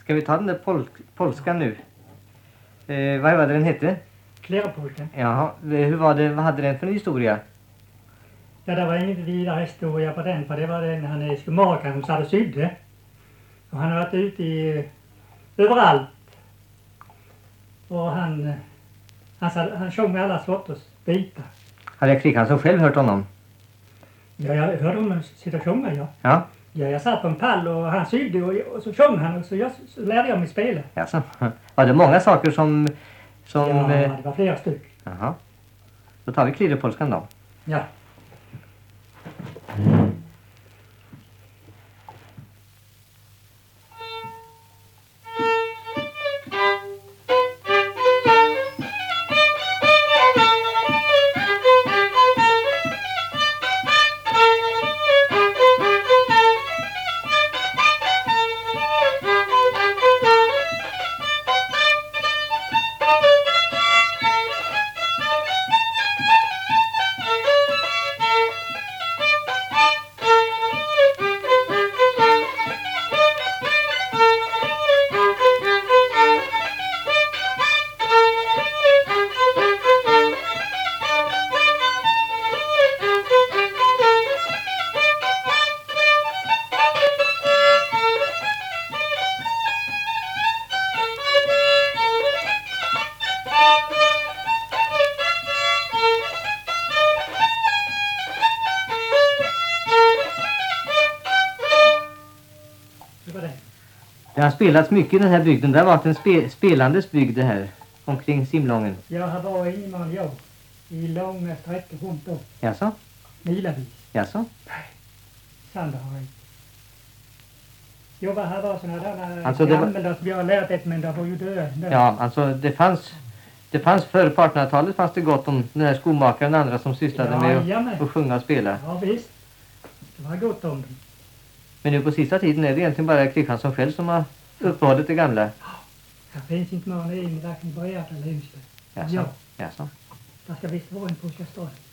Ska vi ta den där polskan nu? Vad var det den hette? Klerpolken. Jaha, hur var det? Vad hade den för en historia? Ja, det var ingen vidare historia på den, för det var den han är skomakaren som satt och sydde. Och han har varit ute överallt. Och han sjöng med alla sorters bitar. Hade Kristiansson själv hört honom? Ja, jag hörde honom sitta och sjunga, ja. Ja. Ja, jag satt på en pall och han sydde och så sjöng han och så lärde jag mig spela. Jaså. Var det många saker som... Ja, det var flera stycken. Jaha. Då tar vi klirrepolskan då. Ja. Det har spelats mycket i den här bygden. Det har varit en spelandes bygd det här. Omkring Simlången. Jag har varit innan jag. I långa sträckor runt om. Jaså? Milavis. Jaså? Sandra har jag var här var sådana där alltså gammaldags vi har lärt ett, men det var ju död. Ja, alltså det fanns före 1800-talet fanns det gott om den här skomakaren och andra som sysslade med att sjunga och spela. Ja visst, det var gott om dem. Men nu på sista tiden är det egentligen bara Kristiansson själv som har uppehållit det gamla. Det finns inte någon i varken börjat eller huset. Jaså? Ja. Jaså? Det ska visst vara en polska stad.